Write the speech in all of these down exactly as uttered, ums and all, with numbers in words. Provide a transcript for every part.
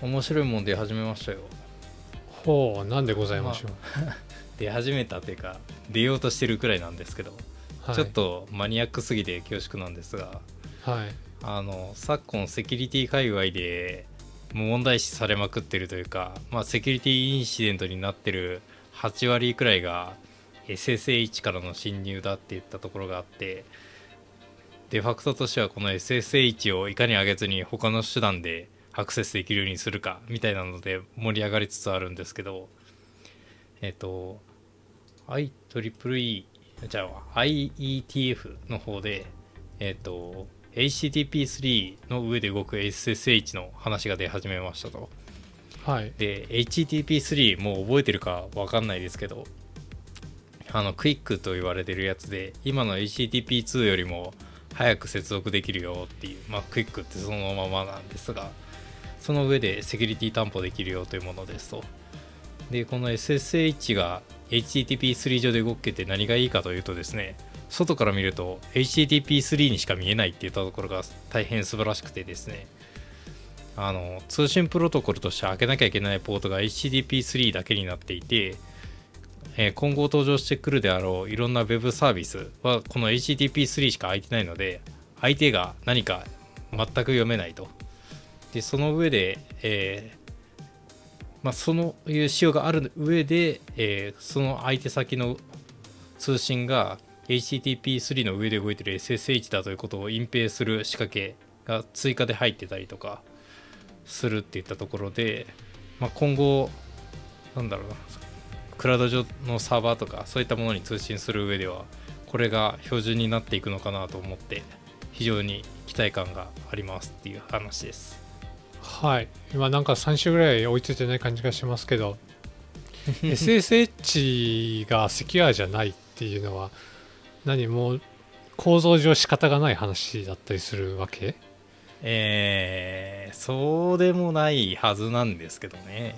面白いもん出始めましたよ。 ほう、なんでございましょう、 まあ、出始めたというか出ようとしてるくらいなんですけど、はい、ちょっとマニアックすぎて恐縮なんですが、 はい、 あの昨今セキュリティ界隈で問題視されまくってるというか、まあ、セキュリティインシデントになってるはち割くらいが エスエスエイチ からの侵入だっていったところがあって、デファクトとしてはこの エスエスエイチ をいかに上げずに他の手段でアクセスできるようにするかみたいなので盛り上がりつつあるんですけど、えっと アイトリプルイー じゃあ アイイーティーエフ の方でえっと エイチティーティーピースリー の上で動く エスエスエイチ の話が出始めましたと。 はい。 で エイチティーティーピースリー もう覚えてるか分かんないですけど、あのクイックと言われてるやつで今の エイチティーティーピーツー よりも早く接続できるよっていう、まあクイックってそのままなんですが、その上でセキュリティ担保できるよというものですと。でこの エスエスエイチ が エイチティーティーピースリー 上で動けて何がいいかというとですね、外から見ると エイチティーティーピースリー にしか見えないっていったところが大変素晴らしくてですね、あの通信プロトコルとして開けなきゃいけないポートが エイチティーティーピースリー だけになっていて、えー、今後登場してくるであろういろんな Web サービスはこの エイチティーティーピースリー しか開いてないので、相手が何か全く読めないと。でその上で、えーまあ、そのいう仕様がある上で、えー、その相手先の通信が エイチティーティーピースリー の上で動いている エスエスエイチ だということを隠蔽する仕掛けが追加で入ってたりとかするっていったところで、まあ、今後なんだろうな、クラウド上のサーバーとかそういったものに通信する上ではこれが標準になっていくのかなと思って非常に期待感がありますっていう話です。 はい、今なんかさん週ぐらい追いついてない感じがしますけどエスエスエイチ がセキュアじゃないっていうのは何もう構造上仕方がない話だったりするわけ？ えー、そうでもないはずなんですけどね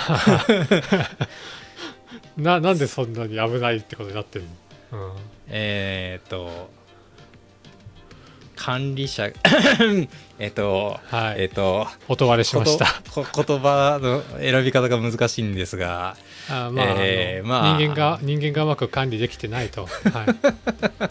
な, なんでそんなに危ないってことになってるの？うん、 えーっと管理者えっと、 はい、 えっと音割れしました言葉の選び方が難しいんですが、 あ、まあえーあのまあ、 人間が人間がうまく管理できてないと、はい、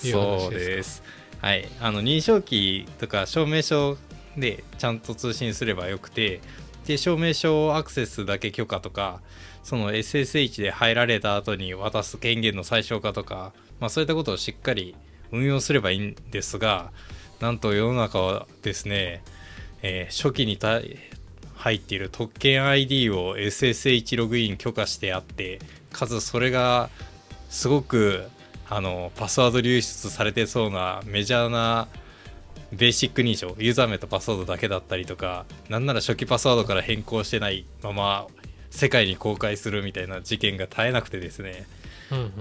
いう話そうです。はい、あの認証キーとか証明書でちゃんと通信すればよくて、で証明書アクセスだけ許可とか、その エスエスエイチ で入られた後に渡す権限の最小化とか、まあ、そういったことをしっかり運用すればいいんですが、なんと世の中はですね、えー、初期にた入っている特権 アイディー を エスエスエイチ ログイン許可してあって、かつそれがすごくあのパスワード流出されてそうなメジャーなベーシック認証、ユーザー名とパスワードだけだったりとか、なんなら初期パスワードから変更してないまま世界に公開するみたいな事件が絶えなくてですね、 うんうん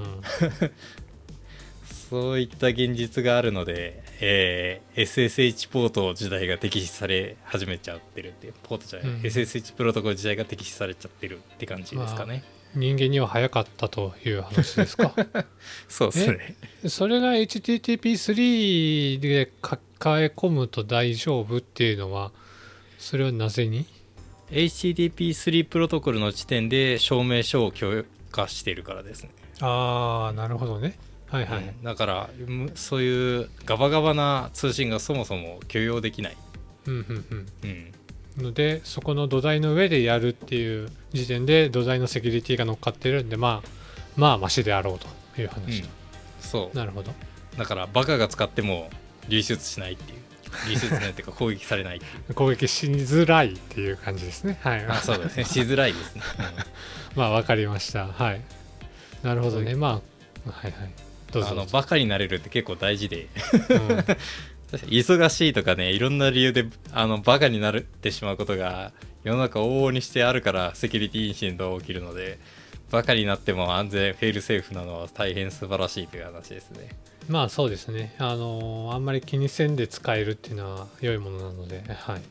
そういった現実があるので、えー、エスエスエイチ ポート自体が敵視され始めちゃってるって、ポートじゃない、うん、エスエスエイチ プロトコル自体が敵視されちゃってるって感じですかね。 まあ、人間には早かったという話ですか？ そうですね。 それが エイチティーティーピースリー で抱え込むと大丈夫っていうのは、それはなぜに？ エイチティーティーピースリー プロトコルの時点で証明書を許可しているからですね。 ああ、なるほどね。はいはい、 うん、だからそういうガバガバな通信がそもそも許容できない、 うんうんうんうん、 ので、そこの土台の上でやるっていう時点で土台のセキュリティが乗っかってるんで、まあまあマシであろうという話、うん、 そうなるほど。 だからバカが使っても流出しないっていう、流出しないっていうか攻撃されないっていう攻撃しづらいっていう感じですね。はい、 あ、そうですね、しづらいですね、 うん、まあ分かりました。はい、なるほどね。まあはいはい、どうぞどうぞ。 あのバカになれるって結構大事で、うん、忙しいとかね、いろんな理由であのバカになってしまうことが世の中往々にしてあるからセキュリティインシデントが起きるので、バカになっても安全フェイルセーフなのは大変素晴らしいという話ですね。 まあそうですね、あのー、あんまり気にせんで使えるっていうのは良いものなので、はい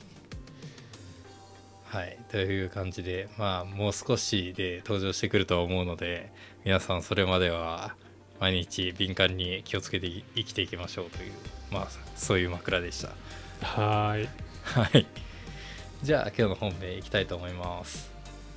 はい、という感じで、まあもう少しで登場してくるとは思うので、皆さんそれまでは毎日敏感に気をつけて生きていきましょうという、まあそういう枕でした。 はいはい。 じゃあ今日の本編いきたいと思います。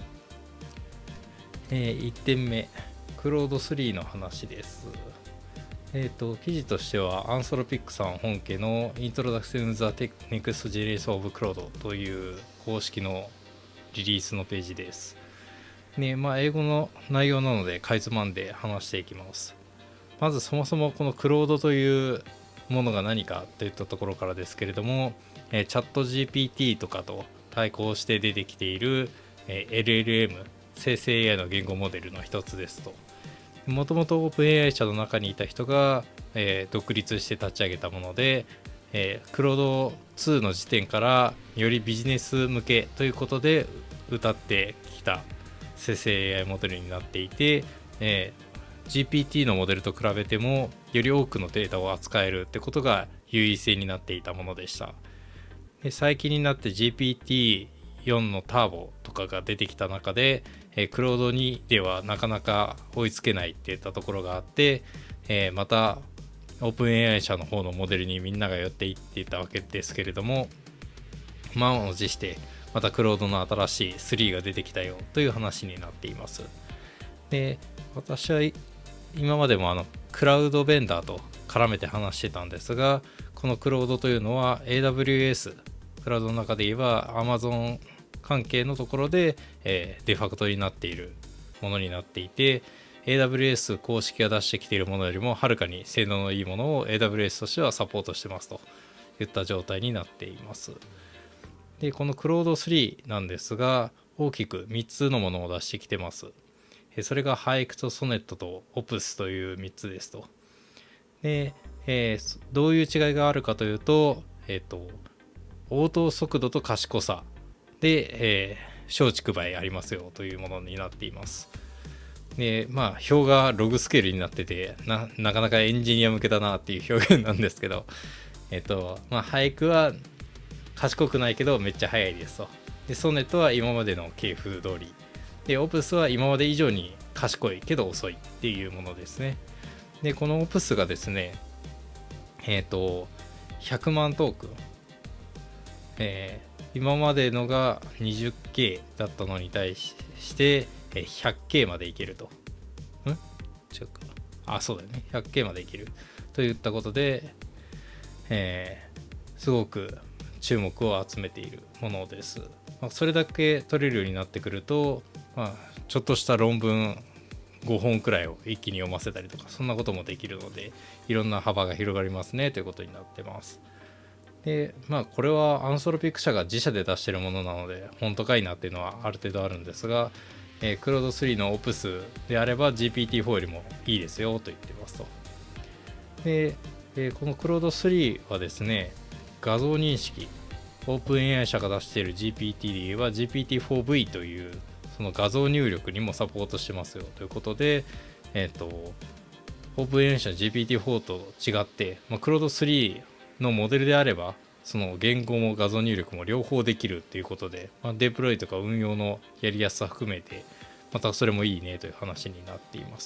えー、いってんめ、クロードスリーの話です。えっ、ー、と記事としてはアンソロピックさん本家の Introduction to the Next Generation of Cloud という公式のリリースのページです。ね、まあ英語の内容なのでかいつまんで話していきます。まずそもそもこのクロードというものが何かといったところからですけれども、えー、チャット ジーピーティー とかと対抗して出てきている、えー、エルエルエム 生成 エーアイ の言語モデルの一つですと。もともと OpenAI 社の中にいた人が、えー、独立して立ち上げたもので、えー、クロードツーの時点からよりビジネス向けということで謳ってきた生成 エーアイ モデルになっていて、えー、ジーピーティー のモデルと比べてもより多くのデータを扱えるってことが優位性になっていたものでした。で最近になって ジーピーティーよん のターボとかが出てきた中で、えー、クロードにではなかなか追いつけないっていったところがあって、えー、また OpenAI 社の方のモデルにみんなが寄っていっていたわけですけれども、満を持してまたクロードの新しいスリーが出てきたよという話になっています。で、私は今までもあのクラウドベンダーと絡めて話してたんですが、このクロードというのは エーダブリューエス クラウドの中で言えば Amazon 関係のところで、えー、デファクトになっているものになっていて、 エーダブリューエス 公式が出してきているものよりもはるかに性能のいいものを エーダブリューエス としてはサポートしてますといった状態になっています。でこのクロードスリーなんですが、大きくみっつのものを出してきてます。それがハイクとソネットとオプスというみっつですと。で、えー、どういう違いがあるかというと、えっと、応答速度と賢さで、えー、小畜梅ありますよというものになっています。で、まあ、表がログスケールになってて、な、なかなかエンジニア向けだなっていう表現なんですけど、えっと、まあ、俳句は賢くないけどめっちゃ速いですと。で、ソネットは今までの系譜通り。で、オプスは今まで以上に賢いけど遅いっていうものですね。で、このオプスがですね、えっと、ひゃくまんトークン、えー、今までのが にじゅっケー だったのに対して ひゃっケー までいけると。ん違うか。あ、そうだよね。ひゃっケー までいけるといったことで、えー、すごく注目を集めているものです。まあ、それだけ取れるようになってくると、まあ、ちょっとした論文ごほんくらいを一気に読ませたりとか、そんなこともできるので、いろんな幅が広がりますねということになってます。で、まあこれはアンソロピック社が自社で出しているものなので本当かいなっていうのはある程度あるんですが、えー、クロードスリーのオプスであれば ジーピーティーフォー よりもいいですよと言ってますと。で、えー、このクロードスリーはですね、画像認識、OpenAI 社が出している ジーピーティー で言えば ジーピーティーフォーブイ というその画像入力にもサポートしてますよということで、えっ、ー、と OpenAI 社 ジーピーティーフォー と違って、まあ、クロードスリーのモデルであればその言語も画像入力も両方できるっていうことで、まあ、デプロイとか運用のやりやすさ含めてまたそれもいいねという話になっています。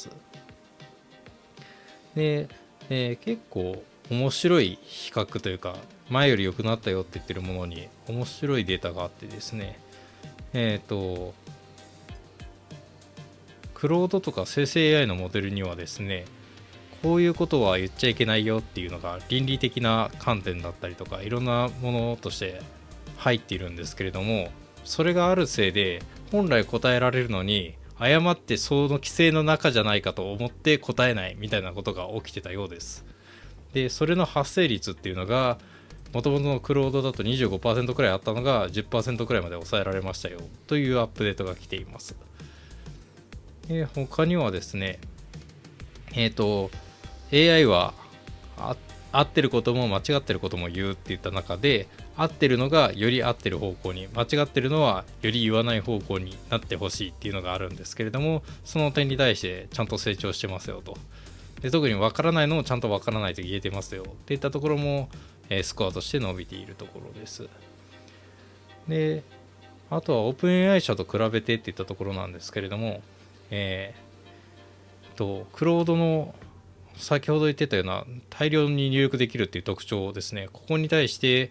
で、えー、結構面白い比較というか、前より良くなったよって言ってるものに面白いデータがあってですね、えっとクロードとか生成 エーアイ のモデルにはですね、こういうことは言っちゃいけないよっていうのが倫理的な観点だったりとかいろんなものとして入っているんですけれども、それがあるせいで本来答えられるのに誤ってその規制の中じゃないかと思って答えないみたいなことが起きてたようです。で、それの発生率っていうのがもともとのクロードだと にじゅうごパーセント くらいあったのが じゅっパーセント くらいまで抑えられましたよというアップデートが来ています。で、他にはですね、えっと エーアイ は合ってることも間違ってることも言うって言った中で、合ってるのがより合ってる方向に、間違ってるのはより言わない方向になってほしいっていうのがあるんですけれども、その点に対してちゃんと成長してますよと。で、特に分からないのもちゃんと分からないと言えてますよっていったところも、えー、スコアとして伸びているところです。で、あとは OpenAI 社と比べてっていったところなんですけれども、えー、とクロードの先ほど言ってたような大量に入力できるっていう特徴ですね。ここに対して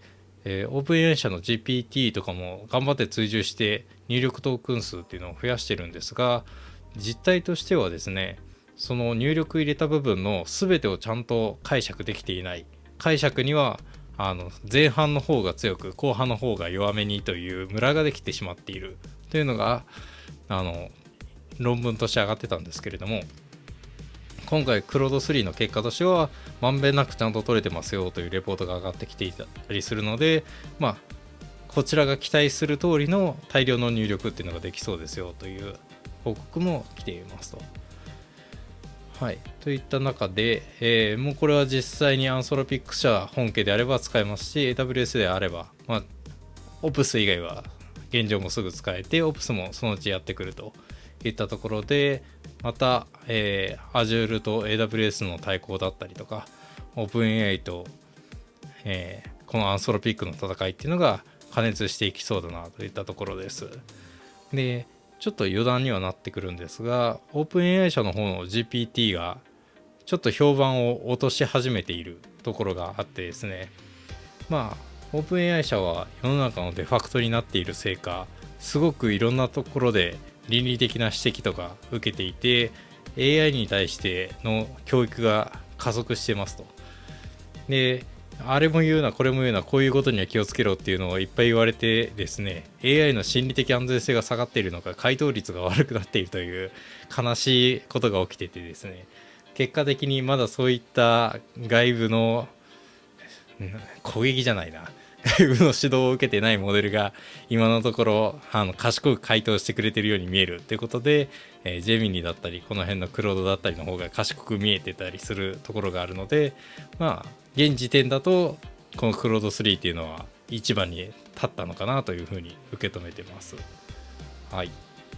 えー、オープン エーアイ 社の ジーピーティー とかも頑張って追従して入力トークン数っていうのを増やしてるんですが、実態としてはですね、その入力入れた部分の全てをちゃんと解釈できていない、解釈にはあの前半の方が強く後半の方が弱めにというムラができてしまっているというのがあの論文として上がってたんですけれども、今回クロードスリーの結果としてはまんべんなくちゃんと取れてますよというレポートが上がってきていたりするので、まあこちらが期待する通りの大量の入力っていうのができそうですよという報告も来ていますと。はい、といった中で、えー、もうこれは実際にアンソロピック社本家であれば使えますし、 エーダブリューエス であれば、まあ、オプス以外は現状もすぐ使えて、オプスもそのうちやってくるといったところで、また、えー、Azure と エーダブリューエス の対抗だったりとか、OpenAI と、えー、このアンソロピックの戦いっていうのが加熱していきそうだなといったところです。でちょっと余談にはなってくるんですが、 OpenAI 社の方の ジーピーティー がちょっと評判を落とし始めているところがあってですね、まあ OpenAI 社は世の中のデファクトになっているせいか、すごくいろんなところで倫理的な指摘とか受けていて、 エーアイ に対しての教育が加速してますと。であれも言うなこれも言うな、こういうことには気をつけろっていうのをいっぱい言われてですね、 エーアイ の心理的安全性が下がっているのか回答率が悪くなっているという悲しいことが起きててですね、結果的にまだそういった外部の攻撃じゃないな外部の指導を受けてないモデルが今のところあの賢く回答してくれてるように見えるということで、えー、ジェミニだったりこの辺のクロードだったりの方が賢く見えてたりするところがあるので、まあ現時点だとこのクロードスリーっていうのは一番に立ったのかなというふうに受け止めてます。はい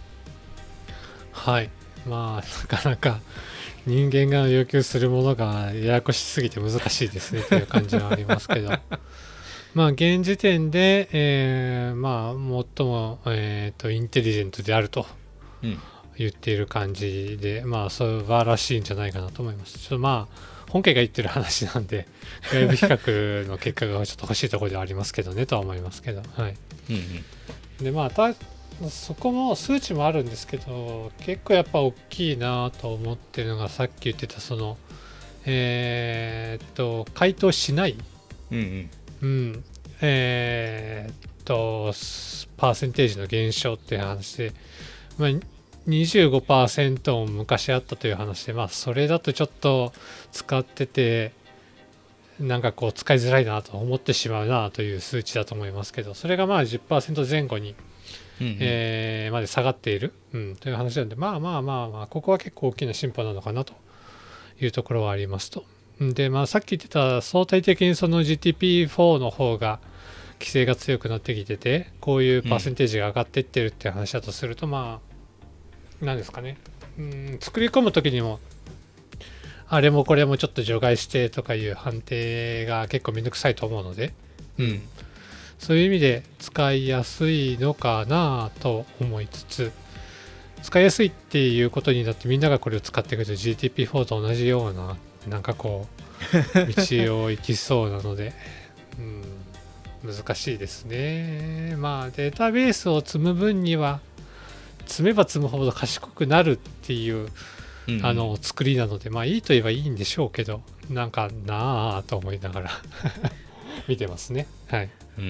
はい。まあなかなか人間が要求するものがややこしすぎて難しいですねという感じはありますけどまあ現時点で、えー、まあ最も、えー、とインテリジェントであると言っている感じで、うん、まあ素晴らしいんじゃないかなと思います。ちょっとまあ本家が言ってる話なんで外部比較の結果がちょっと欲しいところではありますけどねとは思いますけど、はい。うんうん、でまあたそこも数値もあるんですけど、結構やっぱ大きいなと思ってるのがさっき言ってたそのえー、っと回答しない、うんうんうん、えー、っとパーセンテージの減少っていう話で、まあ、にじゅうごパーセント も昔あったという話で、まあそれだとちょっと使っててなんかこう使いづらいなと思ってしまうなという数値だと思いますけど、それがまあ じゅっパーセント 前後に、うんうんえー、まで下がっている、うん、という話なんで、まあまあまあまあここは結構大きな進歩なのかなというところはありますと。でまあさっき言ってた相対的にその ジーティーピーフォー の方が規制が強くなってきてて、こういうパーセンテージが上がっていってるっていう話だとすると、うん、まあ何ですかね、うん作り込む時にもあれもこれもちょっと除外してとかいう判定が結構めんどくさいと思うので、うん、そういう意味で使いやすいのかなと思いつつ、使いやすいっていうことになってみんながこれを使っていくと ジーティーピーフォー と同じようななんかこう道を行きそうなので、うん、難しいですね。まあデータベースを積む分には積めば積むほど賢くなるっていううんうん、あの作りなので、まあいいと言えばいいんでしょうけど、なんかなあと思いながら見てますね。はい。 うん、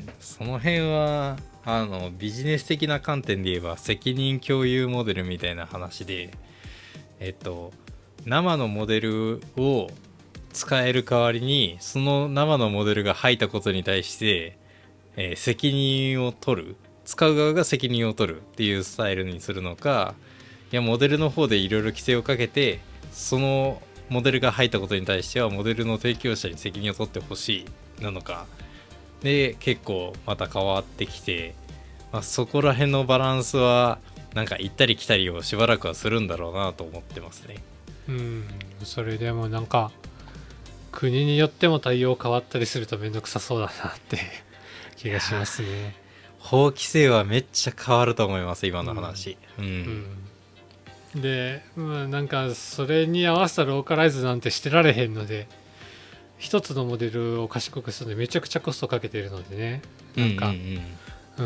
その辺はあのビジネス的な観点で言えば責任共有モデルみたいな話で、えっと生のモデルを使える代わりにその生のモデルが吐いたことに対して、えー、責任を取る、使う側が責任を取るっていうスタイルにするのか、いやモデルの方でいろいろ規制をかけてそのモデルが入ったことに対してはモデルの提供者に責任を取ってほしいなのかで結構また変わってきて、まあ、そこら辺のバランスはなんか行ったり来たりをしばらくはするんだろうなと思ってますね。 うん、それでもなんか国によっても対応変わったりするとめんどくさそうだなって気がしますね。 法規制はめっちゃ変わると思います今の話。うん、うんうんで、まあ、なんかそれに合わせたローカライズなんてしてられへんので、 一つのモデルを賢くするのにめちゃくちゃコストかけているのでね、なんか、 うんうん、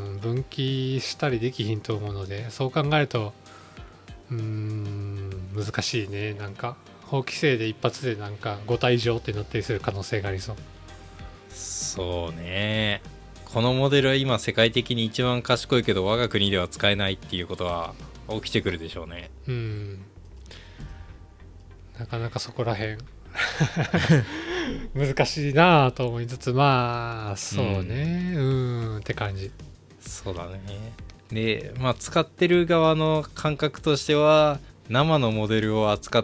うん分岐したりできひんと思うので、そう考えるとうーん難しいね。なんか法規制で一発でなんかご体以上ってなったりする可能性がありそう。 そうね。このモデルは今世界的に一番賢いけど我が国では使えないっていうことは起きてくるでしょうね。 うんなかなかそこらへん難しいなぁと思いつつ、まあそうね、うん、うんって感じ。 そうだね。で、まあ使ってる側の感覚としては、生のモデルを扱って、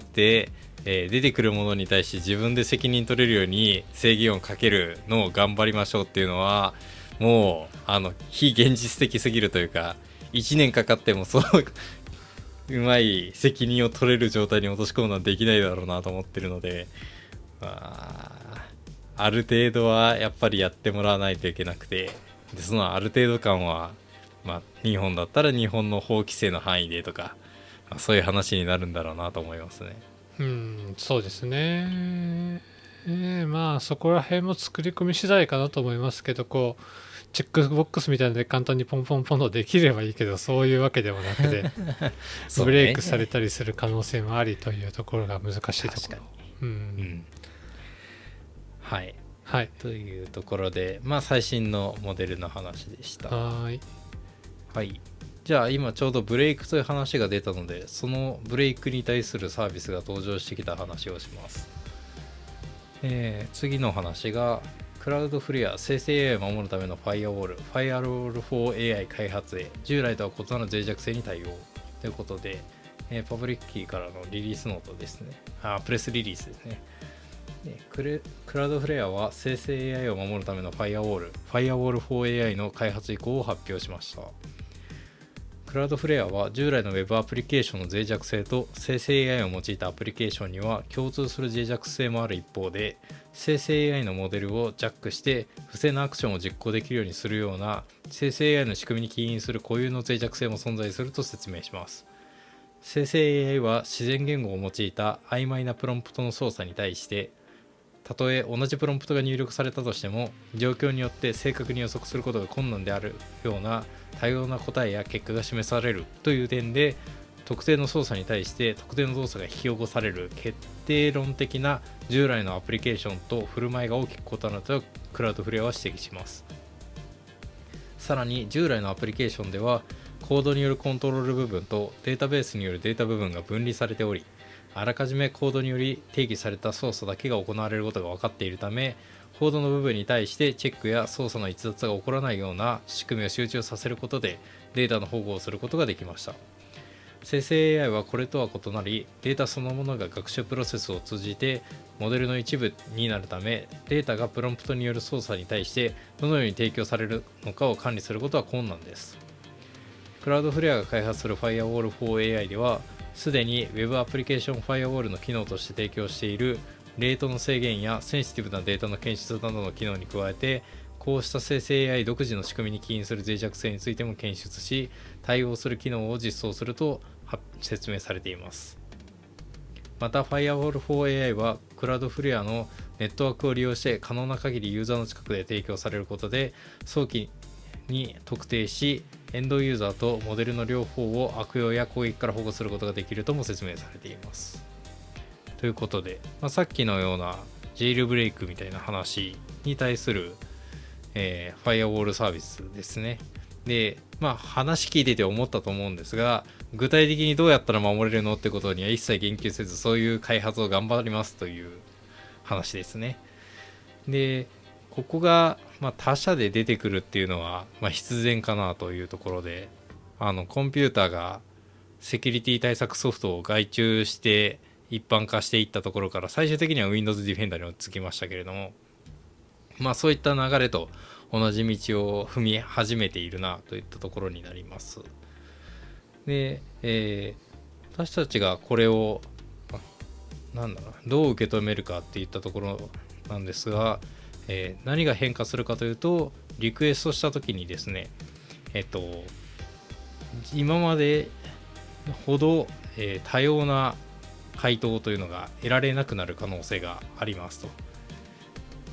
えー出てくるものに対して自分で責任取れるように制限をかけるのを頑張りましょうっていうのは、もうあの非現実的すぎるというか、いちねんかかってもそううまい責任を取れる状態に落とし込むのはできないだろうなと思ってるので、まあ、ある程度はやっぱりやってもらわないといけなくて、でそのある程度感は、まあ、日本だったら日本の法規制の範囲でとか、まあ、そういう話になるんだろうなと思いますね。 うんそうですね。えーまあそこら辺も作り込み次第かなと思いますけど、こうチェックボックスみたいなので簡単にポンポンポンとできればいいけど、そういうわけでもなくてそうねブレイクされたりする可能性もありというところが難しいところ。 確かに。 うんうんはいはいというところで、まあ最新のモデルの話でした。 はーいはいじゃあ今ちょうどブレイクという話が出たので、そのブレイクに対するサービスが登場してきた話をします。えー次の話がクラウドフレア生成 エーアイ を守るためのファイアウォールファイアウォール フォー エーアイ 開発へ従来とは異なる脆弱性に対応ということで、えーパブリッキーからのリリースノートですね。あプレスリリースですね。でクレクラウドフレアは生成 エーアイ を守るためのファイアウォールファイアウォール フォー エーアイ の開発意向を発表しました。クラウドフレアは従来の Web アプリケーションの脆弱性と生成 エーアイ を用いたアプリケーションには共通する脆弱性もある一方で、生成 エーアイ のモデルをジャックして不正なアクションを実行できるようにするような生成 エーアイ の仕組みに起因する固有の脆弱性も存在すると説明します。生成 エーアイ は自然言語を用いた曖昧なプロンプトの操作に対して、たとえ同じプロンプトが入力されたとしても状況によって正確に予測することが困難であるような多様な答えや結果が示されるという点で、特定の操作に対して特定の動作が引き起こされる決定論的な従来のアプリケーションと振る舞いが大きく異なるとクラウドフレアは指摘します。さらに従来のアプリケーションではコードによるコントロール部分とデータベースによるデータ部分が分離されており、あらかじめコードにより定義された操作だけが行われることが分かっているため、コードの部分に対してチェックや操作の逸脱が起こらないような仕組みを集中させることでデータの保護をすることができました。生成 エーアイ はこれとは異なり、データそのものが学習プロセスを通じてモデルの一部になるため、データがプロンプトによる操作に対してどのように提供されるのかを管理することは困難です。クラウドフレアが開発する Firewall フォー エーアイ では、すでに Web アプリケーション Firewall の機能として提供しているレートの制限やセンシティブなデータの検出などの機能に加えて、こうした生成 エーアイ 独自の仕組みに起因する脆弱性についても検出し、対応する機能を実装すると説明されています。また Firewall フォー エーアイ はクラウドフレアのネットワークを利用して可能な限りユーザーの近くで提供されることで、早期に特定しエンドユーザーとモデルの両方を悪用や攻撃から保護することができるとも説明されています。ということで、まあ、さっきのようなジェイルブレイクみたいな話に対する、えー、ファイアウォールサービスですね。で、まあ話聞いてて思ったと思うんですが、具体的にどうやったら守れるのってことには一切言及せず、そういう開発を頑張りますという話ですね。で、ここが、まあ、他社で出てくるっていうのは、まあ、必然かなというところで、あのコンピューターがセキュリティ対策ソフトを外注して一般化していったところから、最終的には Windows Defender に落ち着きましたけれども、まあそういった流れと同じ道を踏み始めているなといったところになります。で、えー、私たちがこれをなんだろうどう受け止めるかっていったところなんですが、えー、何が変化するかというと、リクエストした時にですね、えっと今までほど、えー、多様な回答というのが得られなくなる可能性がありますと。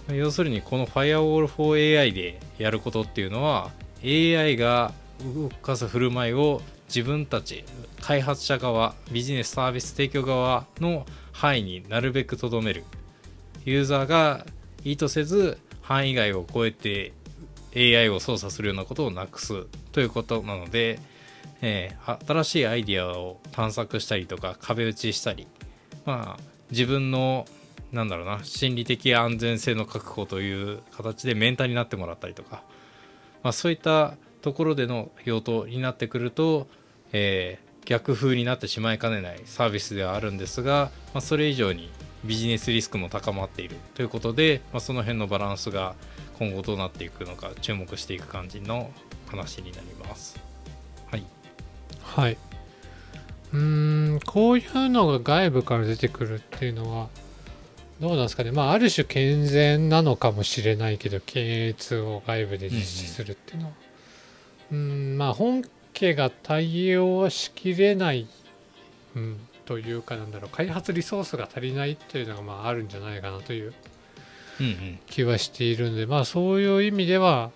要するにこの Firewall for エーアイ でやることっていうのは エーアイ が動かす振る舞いを自分たち開発者側、ビジネスサービス提供側の範囲になるべくとどめる。ユーザーが意図せず範囲外を超えて エーアイ を操作するようなことをなくすということなので、えー、新しいアイディアを探索したりとか壁打ちしたり、まあ、自分のなんだろうな心理的安全性の確保という形でメンターになってもらったりとか、まあ、そういったところでの用途になってくると、えー、逆風になってしまいかねないサービスではあるんですが、まあ、それ以上にビジネスリスクも高まっているということで、まあ、その辺のバランスが今後どうなっていくのか注目していく感じの話になります。はい、 はい、うーんこういうのが外部から出てくるっていうのはどうなんですかね。まあある種健全なのかもしれないけど、検閲を外部で実施するっていうのは、うん、うん、まあ本家が対応しきれない、うん、というかなんだろう、開発リソースが足りないというのがまああるんじゃないかなという気はしているので、まあそういう意味では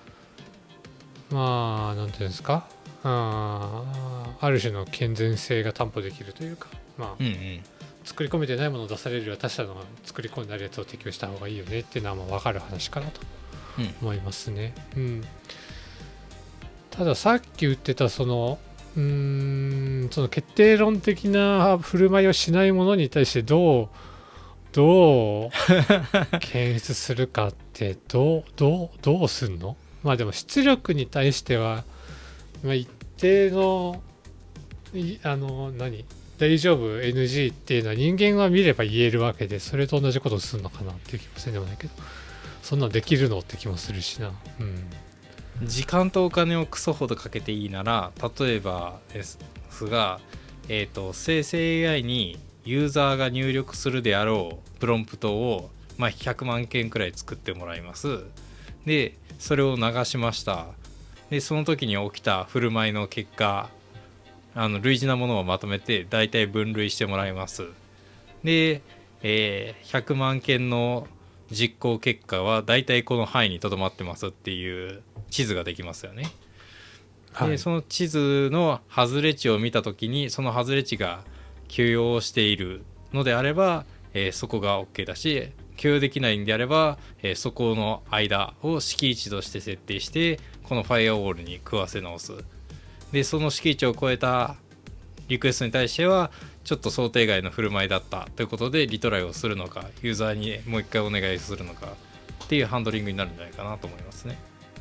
まあなんていうんですか、あ, ある種の健全性が担保できるというか、まあ、 うんうん、 作り込めてないものを出されるよりは他社の作り込んであるやつを適用した方がいいよねっていうのはまあ分かる話かなと思いますね、うんうん、たださっき言ってたそのうーんその決定論的な振る舞いをしないものに対してどうどう検出するかってどうどうどうすんの。まあでも出力に対しては、まあ、一定のあの何大丈夫 エヌジー っていうのは人間が見れば言えるわけで、それと同じことをするのかなっていう気もせんでもないけど、そんなんできるのって気もするしな、うん、 時間とお金をクソほどかけていいなら、例えばですが、えーと、生成 エーアイ にユーザーが入力するであろうプロンプトを、まあ、ひゃくまんけんくらい作ってもらいます。でそれを流しました。でその時に起きた振る舞いの結果、あの類似なものをまとめて大体分類してもらいます。で、えー、ひゃくまんけんの実行結果は大体この範囲にとどまってますっていう地図ができますよね。 はい、 でその地図の外れ値を見た時に、その外れ値が許容しているのであれば、えー、そこが OK だし、許容できないんであれば、えー、そこの間を敷地として設定してこのファイアウォールに食わせ直す。でその敷地を超えたリクエストに対してはちょっと想定外の振る舞いだったということでリトライをするのか、ユーザーにもう一回お願いするのかっていうハンドリングになるんじゃないかなと思いますね。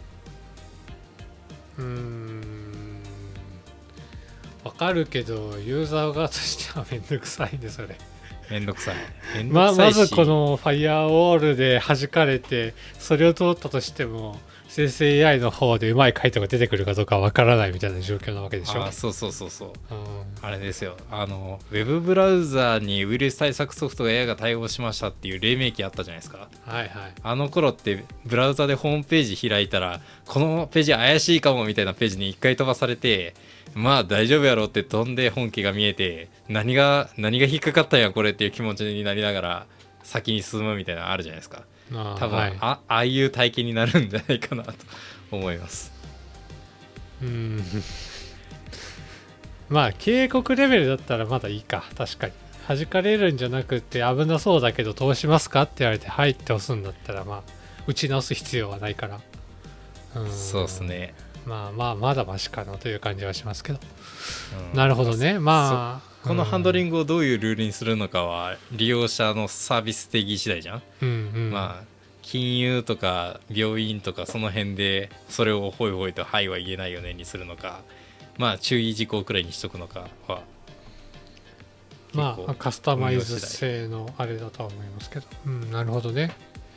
うーんわかるけどユーザー側としてはめんどくさいねそれ。 めんどくさい。めんどまくさいし、 まずこのファイアーウォールで弾かれてそれを通ったとしても生成 エーアイ の方でうまい回答が出てくるかどうかわからないみたいな状況なわけでしょ。 あ、そうそうそうそう、 うん、 あれですよ、あのウェブブラウザーにウイルス対策ソフトが エーアイ が対応しましたっていう黎明期あったじゃないですか。 はいはい。 あの頃ってブラウザでホームページ開いたらこのページ怪しいかもみたいなページに一回飛ばされて、まあ大丈夫やろって飛んで本家が見えて、何が何が引っかかったんやこれっていう気持ちになりながら先に進むみたいなのあるじゃないですか。 あ多分、 はい、 あ, ああいう体験になるんじゃないかなと思います。 うんまあ警告レベルだったらまだいいか。確かに弾かれるんじゃなくて危なそうだけど通しますかって言われてはいって押すんだったら、まあ打ち直す必要はないから、うん、 そうですね。 まあまあまだマシかなという感じはしますけど、 うん、 なるほどね。まあこのハンドリング、 グをどういうルールにするのかは利用者のサービス定義次第じゃん、 うんうん、 まあ金融とか病院とかその辺でそれをホイホイとはいは言えないよねにするのか、まあ注意事項くらいにしとくのかはまあカスタマイズ性のあれだとは思いますけど、うん、なるほどね。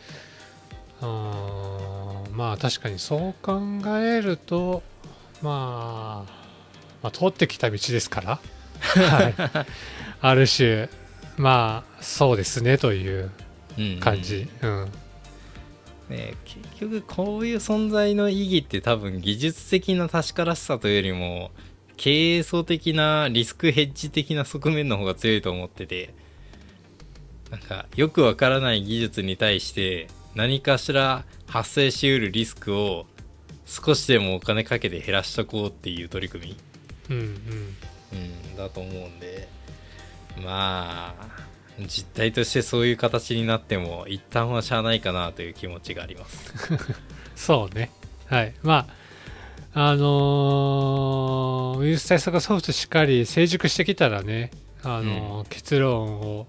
あまあ確かにそう考えると、まあ、まあ通ってきた道ですから、はい、ある種まあそうですねという感じ、うんうんうんね、結局こういう存在の意義って多分技術的な確からしさというよりも経営層的なリスクヘッジ的な側面の方が強いと思ってて、なんかよくわからない技術に対して何かしら発生しうるリスクを少しでもお金かけて減らしとこうっていう取り組うんうんみ、うん、だと思うんで、まあ実態としてそういう形になっても一旦はしゃあないかなという気持ちがあります。 そうね。はい。まあ、あのーウイルス対策ソフトしっかり成熟してきたらね、あのーうん結論を、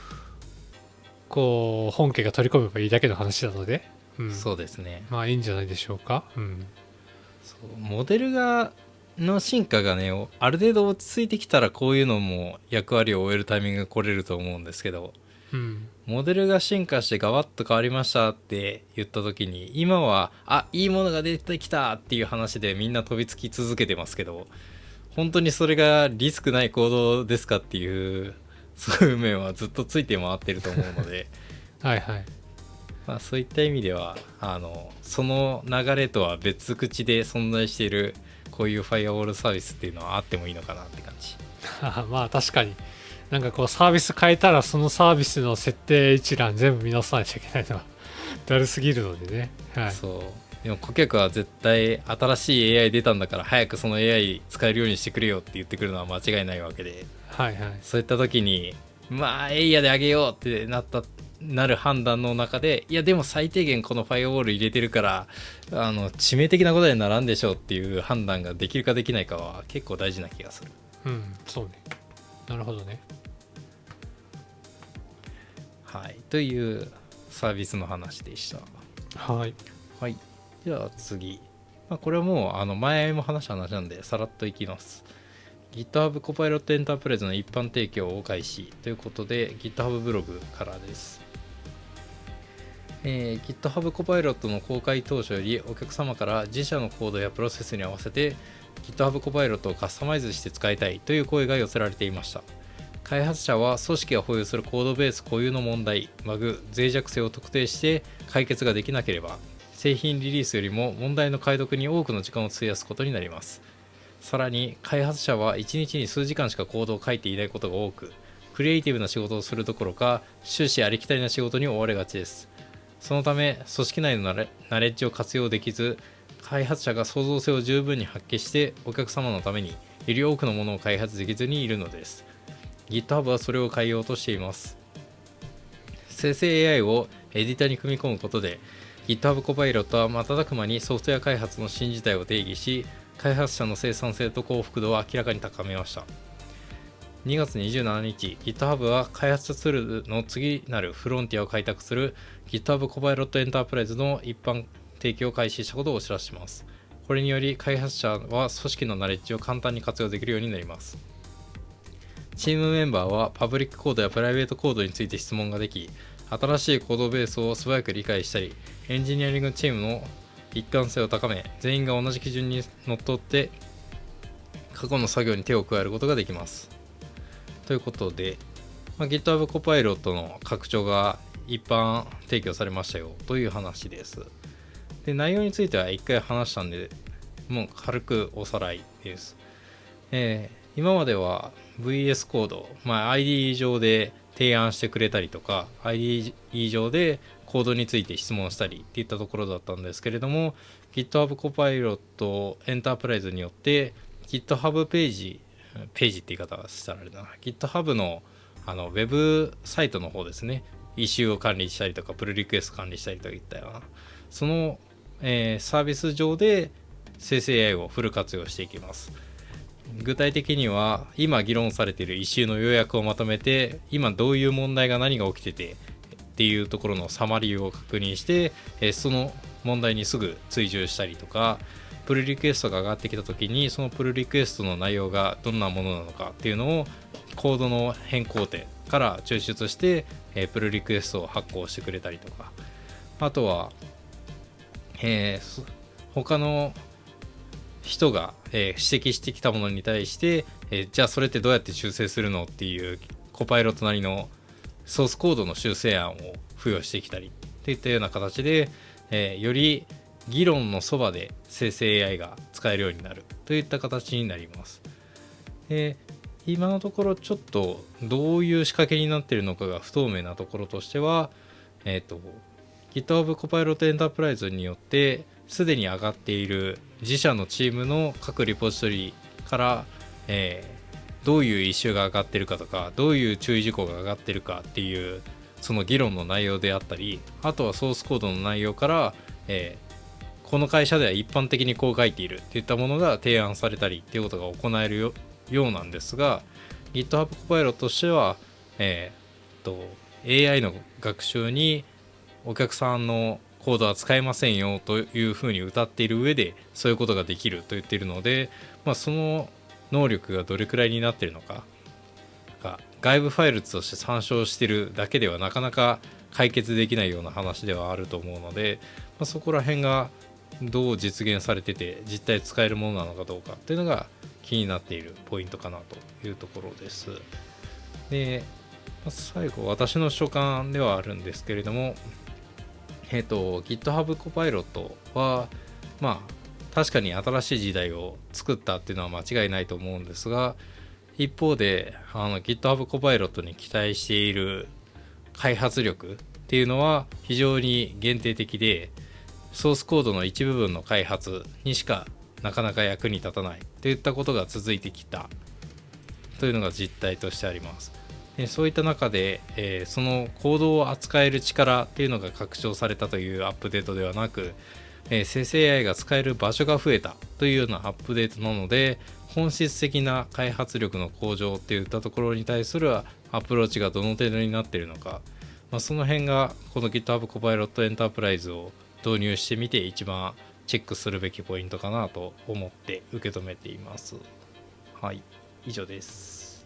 こう、本家が取り込めばいいだけの話なので、うん、 そうですね。 まあいいんじゃないでしょうか。うん。 そうモデルがの進化がねある程度落ち着いてきたらこういうのも役割を終えるタイミングが来れると思うんですけど、 うん。 モデルが進化してガバッと変わりましたって言った時に今はあいいものが出てきたっていう話でみんな飛びつき続けてますけど、本当にそれがリスクない行動ですかっていうそういう面はずっとついて回ってると思うのではいはい。 まあそういった意味ではあのその流れとは別口で存在しているこういうファイアウォールサービスっていうのはあってもいいのかなって感じ。 まあ確かに。なんかこうサービス変えたらそのサービスの設定一覧全部見直さないといけないのはだるすぎるのでね。はい。 そうでも顧客は絶対新しい エーアイ 出たんだから早くその エーアイ 使えるようにしてくれよって言ってくるのは間違いないわけで、 はいはい。 そういった時にまあエイヤであげようってなったなる判断の中でいやでも最低限このファイアウォール入れてるからあの致命的なことにならんでしょうっていう判断ができるかできないかは結構大事な気がする。 うん、そうね。なるほどね。 はい、というサービスの話でした。 はい。 はい、じゃあ次、まあ、これはもうあの前も話した話なんでさらっといきます。 GitHub コパイロットエンタープライズの一般提供を開始ということで GitHub ブログからです。えー、GitHub コパイロットの公開当初よりお客様から自社のコードやプロセスに合わせて GitHub コパイロットをカスタマイズして使いたいという声が寄せられていました。開発者は組織が保有するコードベース固有の問題、バグ、脆弱性を特定して解決ができなければ製品リリースよりも問題の解読に多くの時間を費やすことになります。さらに開発者はいちにちに数時間しかコードを書いていないことが多く、クリエイティブな仕事をするどころか終始ありきたりな仕事に追われがちです。そのため組織内のナレナレッジを活用できず、開発者が創造性を十分に発揮してお客様のためにより多くのものを開発できずにいるのです。 GitHub はそれを変えようとしています。生成 エーアイ をエディターに組み込むことで GitHub コパイロットは瞬く間にソフトウェア開発の新時代を定義し、開発者の生産性と幸福度を明らかに高めました。にがつにじゅうしちにち、GitHub は開発者ツールの次なるフロンティアを開拓する GitHub コパイロットエンタープライズの一般提供を開始したことをお知らせします。これにより開発者は組織のナレッジを簡単に活用できるようになります。チームメンバーはパブリックコードやプライベートコードについて質問ができ、新しいコードベースを素早く理解したり、エンジニアリングチームの一貫性を高め、全員が同じ基準にのっとって過去の作業に手を加えることができます。ということで、まあ、GitHub コパイロットの拡張が一般提供されましたよという話です。で、内容については一回話したんで、もう軽くおさらいです。えー今までは ブイエス コード、まあ、アイディー 上で提案してくれたりとか アイディー 上でコードについて質問したりっていったところだったんですけれども、 GitHub コパイロットエンタープライズによって GitHub ページページって言い方はしたらあれだな GitHub のあのウェブサイトの方ですね、イシューを管理したりとかプルリクエスト管理したりといったようなその、えー、サービス上で生成 エーアイ をフル活用していきます。具体的には今議論されているイシューの要約をまとめて、今どういう問題が何が起きててっていうところのサマリーを確認して、えその問題にすぐ追従したりとか、プルリクエストが上がってきた時にそのプルリクエストの内容がどんなものなのかっていうのをコードの変更点から抽出して、えプルリクエストを発行してくれたりとか、あとは、えー、他の人が、えー、指摘してきたものに対して、えー、じゃあそれってどうやって修正するのっていうコパイロットなりのソースコードの修正案を付与してきたりっていったような形で、えー、より議論のそばで生成 エーアイ が使えるようになるといった形になります。で、今のところちょっとどういう仕掛けになっているのかが不透明なところとしては、えっと GitHub Copilot Enterprise によってすでに上がっている自社のチームの各リポジトリから、えー、どういうイシューが上がってるかとか、どういう注意事項が上がってるかっていうその議論の内容であったり、あとはソースコードの内容から、えー、この会社では一般的にこう書いているっていったものが提案されたりっていうことが行える よ, ようなんですが、 GitHub Copilot としては、えー、と エーアイ の学習にお客さんのコードは使えませんよというふうに謳っている上でそういうことができると言っているので、まあ、その能力がどれくらいになっているのか、外部ファイルとして参照しているだけではなかなか解決できないような話ではあると思うので、まあ、そこら辺がどう実現されてて実際使えるものなのかどうかっていうのが気になっているポイントかなというところです。で、最後私の所感ではあるんですけれども、えっと GitHub Copilot はまあ確かに新しい時代を作ったっていうのは間違いないと思うんですが、一方であの GitHub Copilot に期待している開発力っていうのは非常に限定的で、ソースコードの一部分の開発にしかなかなか役に立たないといったことが続いてきたというのが実態としてあります。でそういった中で、えー、そのコードを扱える力っていうのが拡張されたというアップデートではなく、えー、生成 エーアイ が使える場所が増えたというようなアップデートなので、本質的な開発力の向上っていったところに対するアプローチがどの程度になっているのか、まあ、その辺がこの GitHub Copilot Enterprise を導入してみて一番チェックするべきポイントかなと思って受け止めています。はい、以上です。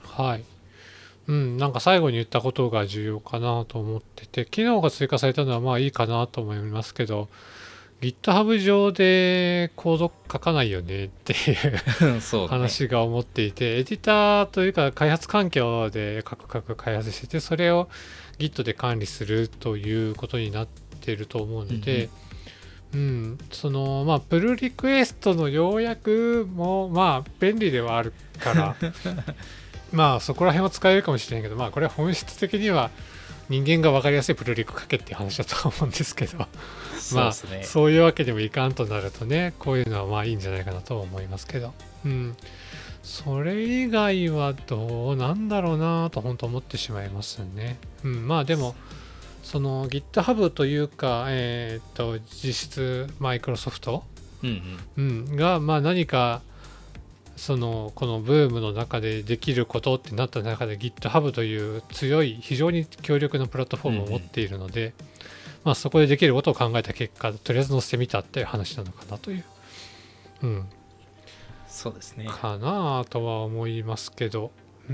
はい、うん、なんか最後に言ったことが重要かなと思ってて、機能が追加されたのはまあいいかなと思いますけど、GitHub 上でコード書かないよねっていうそう、ね、 話が思っていて、エディターというか開発環境でカクカク開発してて、それを Git で管理するということになっていると思うので、うんうん、そのまあプルリクエストの要約もまあ便利ではあるからまあそこら辺は使えるかもしれないけど、まあこれは本質的には人間が分かりやすいプルリク書けっていう話だと思うんですけどまあそう、ね、そういうわけでもいかんとなるとね、こういうのはまあいいんじゃないかなと思いますけど、うん、それ以外はどうなんだろうなと本当思ってしまいますね。うん、まあでもその GitHub というか、えー、と実質マイクロソフト、うんうんうん、がまあ何かそのこのブームの中でできることってなった中で GitHub という強い非常に強力なプラットフォームを持っているので、うんうん、まあ、そこでできることを考えた結果とりあえず載せてみたっていう話なのかなという、うん、 そうですねかなとは思いますけど、うん、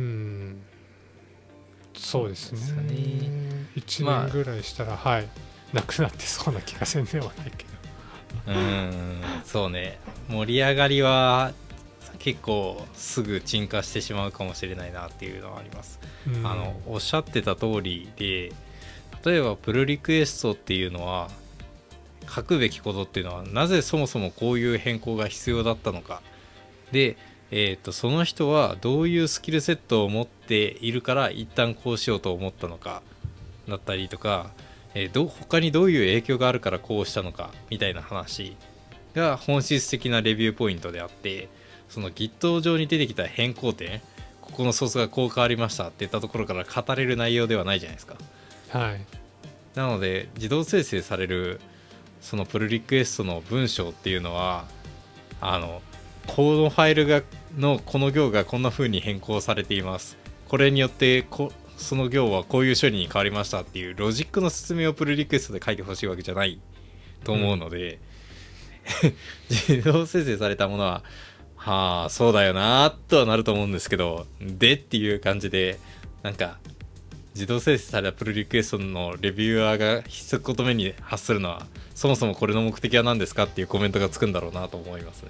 そうですね、そうですね、いちねんぐらいしたら、まあ、はいなくなってそうな気がせんではないけど、うーんそうね、盛り上がりは結構すぐ沈下してしまうかもしれないなっていうのはあります。うん、あのおっしゃってた通りで、例えばプルリクエストっていうのは書くべきことっていうのはなぜそもそもこういう変更が必要だったのかで、えーと、その人はどういうスキルセットを持っているから一旦こうしようと思ったのかだったりとか、えー、ど他にどういう影響があるからこうしたのかみたいな話が本質的なレビューポイントであって、その Git 上に出てきた変更点、ここのソースがこう変わりましたっていったところから語れる内容ではないじゃないですか。 はい。 なので自動生成されるそのプルリクエストの文章っていうのは、あのコードファイルがのこの行がこんな風に変更されています、これによってこその行はこういう処理に変わりましたっていうロジックの説明をプルリクエストで書いてほしいわけじゃないと思うので、うん、自動生成されたものははあそうだよなとはなると思うんですけど、でっていう感じでなんか自動生成されたプルリクエストのレビュアーが一言目に発するのは、そもそもこれの目的は何ですかっていうコメントがつくんだろうなと思いますね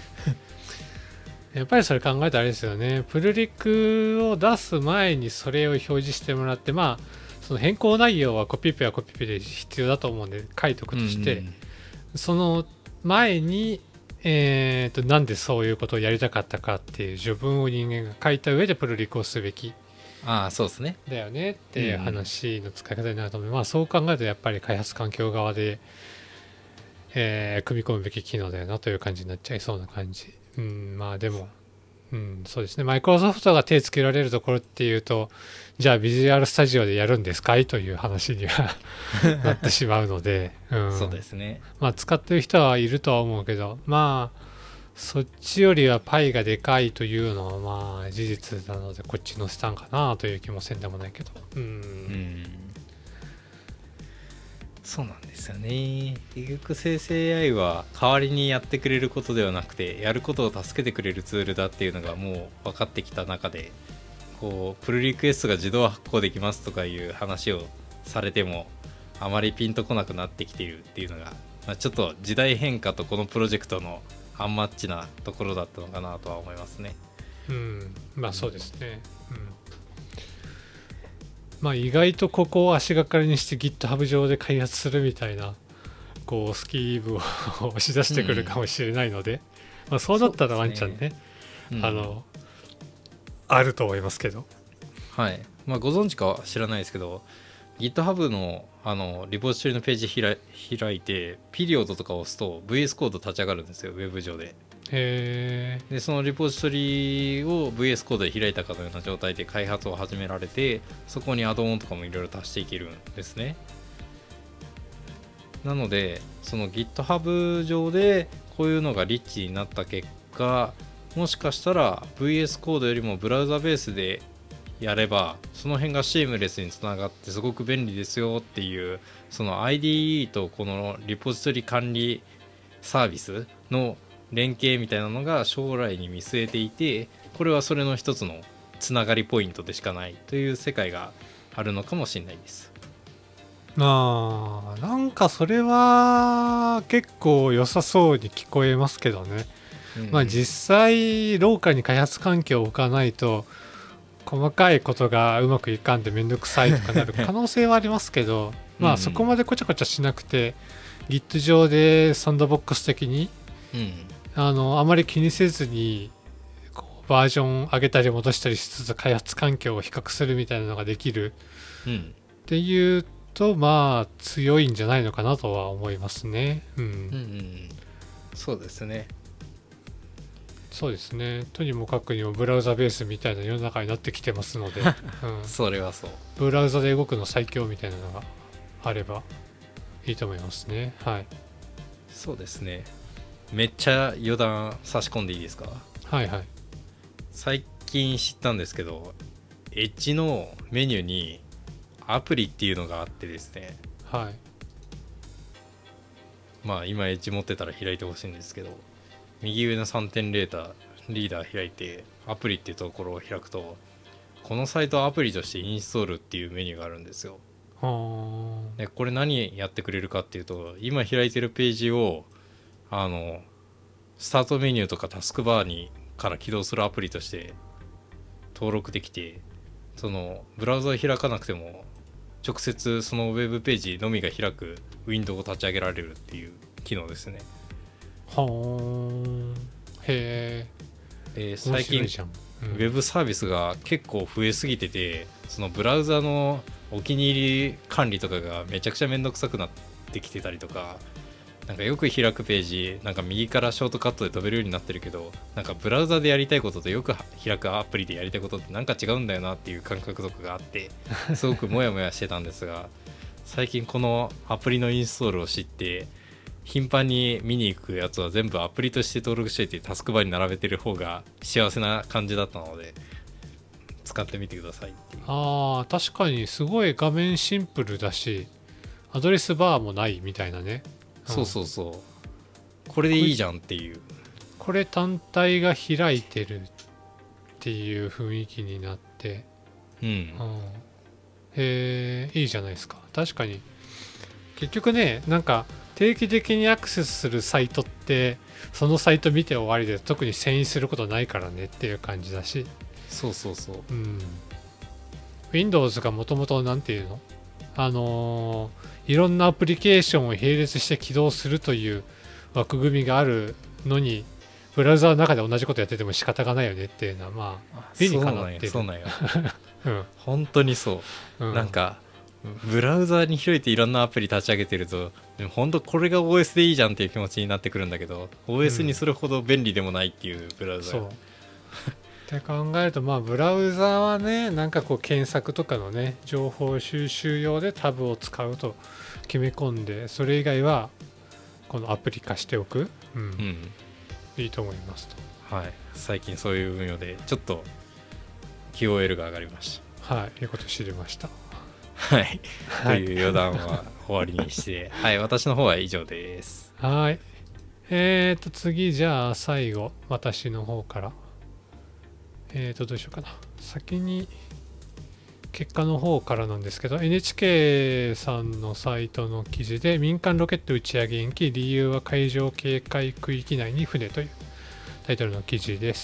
やっぱりそれ考えたらあれですよね、プルリクを出す前にそれを表示してもらって、まあその変更内容はコピペはコピペで必要だと思うんで書いておくとして、うんうん、その前にえー、となんでそういうことをやりたかったかっていう序文を人間が書いた上でプルリクをすべきああそうですね。 だよねっていう話の使い方になると思う、まあそう考えるとやっぱり開発環境側で、えー組み込むべき機能だよなという感じになっちゃいそうな感じ。うん、まあでも、うん、そうですね。マイクロソフトが手つけられるところっていうと、じゃあビジュアルスタジオでやるんですかいという話にはなってしまうので、うん、 そうですね。 まあ使ってる人はいるとは思うけど、まあそっちよりはパイがでかいというのはまあ事実なのでこっちのスタンかなという気もせんでもないけど、うん、 うんそうなんですよね。結局生成 エーアイ は代わりにやってくれることではなくてやることを助けてくれるツールだっていうのがもう分かってきた中で、こうプルリクエストが自動発行できますとかいう話をされてもあまりピンとこなくなってきているっていうのが、まあ、ちょっと時代変化とこのプロジェクトのアンマッチなところだったのかなとは思いますね。 うん、まあそうですね、うん、まあ意外とここを足がかりにして GitHub 上で開発するみたいなこうスキーブを押し出してくるかもしれないので、うん、まあ、そうなったらワンチャンね、うん、あのあると思いますけど、 はい、まあ、ご存知かは知らないですけど GitHub の, あのリポジトリのページ開い開いてピリオドとかを押すと ブイエス コード立ち上がるんですよ、ウェブ上で。 へでそのリポジトリを ブイエス コードで開いたかのような状態で開発を始められて、そこにアドオンとかもいろいろ足していけるんですね。なのでその GitHub 上でこういうのがリッチになった結果、もしかしたら ブイエス コードよりもブラウザベースでやればその辺がシームレスにつながってすごく便利ですよっていう、その アイディーイー とこのリポジトリ管理サービスの連携みたいなのが将来に見据えていて、これはそれの一つのつながりポイントでしかないという世界があるのかもしれないです。 まあなんかそれは結構良さそうに聞こえますけどね、うん、まあ実際ローカルに開発環境を置かないと細かいことがうまくいかんでめんどくさいとかなる可能性はありますけどまあそこまでこちゃこちゃしなくて Git 上でサンドボックス的に、うん、あのあまり気にせずにこうバージョン上げたり戻したりしつつ開発環境を比較するみたいなのができる、うん、っていうとまあ強いんじゃないのかなとは思いますね、うんうんうん、 そうですねそうですね。とにもかくにもブラウザベースみたいな世の中になってきてますので、うん、 それはそうブラウザで動くの最強みたいなのがあればいいと思いますね。はい。 そうですね。めっちゃ余談差し込んでいいですか？ はいはい。 最近知ったんですけど、エッジのメニューにアプリっていうのがあってですね。 はい。 まあ今エッジ持ってたら開いてほしいんですけど、右上の さんてんゼロ リーダー開いてアプリっていうところを開くと、このサイトをアプリとしてインストールっていうメニューがあるんですよ。 はでこれ何やってくれるかっていうと、今開いてるページをあのスタートメニューとかタスクバーにから起動するアプリとして登録できて、そのブラウザを開かなくても直接そのウェブページのみが開くウィンドウを立ち上げられるっていう機能ですね。 はーへえ最近、うん、ウェブサービスが結構増えすぎてて、そのブラウザのお気に入り管理とかがめちゃくちゃめんどくさくなってきてたりとか、なんかよく開くページなんか右からショートカットで飛べるようになってるけど、なんかブラウザでやりたいこととよく開くアプリでやりたいことってなんか違うんだよなっていう感覚とかがあってすごくモヤモヤしてたんですが最近このアプリのインストールを知って頻繁に見に行くやつは全部アプリとして登録しておいてタスクバーに並べてる方が幸せな感じだったので使ってみてくださいっていう。 あー確かにすごい画面シンプルだしアドレスバーもないみたいなね、 うん、そうそうそう、これでいいじゃんっていう、 これ単体が開いてるっていう雰囲気になって、 うん、うん、 へえいいじゃないですか。確かに結局ね、なんか定期的にアクセスするサイトってそのサイト見て終わりで特に遷移することないからねっていう感じだし、 そうそうそう、 うん、Windows がもともとなんていうの、あのー、いろんなアプリケーションを並列して起動するという枠組みがあるのにブラウザの中で同じことやってても仕方がないよねっていうのはまあ理にかなってる。 そうなんようん本当にそう、 うん、 なんかブラウザに開いていろんなアプリ立ち上げてると本当これが オーエス でいいじゃんっていう気持ちになってくるんだけど オーエス にするほど便利でもないっていうブラウザ、 そうって考えるとまあブラウザはねなんかこう検索とかのね情報収集用でタブを使うと決め込んでそれ以外はこのアプリ化しておく、うん、 うん、 いいと思いますと。 はい、最近そういう分野でちょっと キューオーエル が上がりましはい、いうこと知りました。 た。はい、 はい、 という余談は終わりにしてはい、私の方は以上です。 はい。えーと次じゃあ最後私の方からえーとどうしようかな。先に結果の方からなんですけど エヌエイチケー さんのサイトの記事で民間ロケット打ち上げ延期理由は海上警戒区域内に船というタイトルの記事です。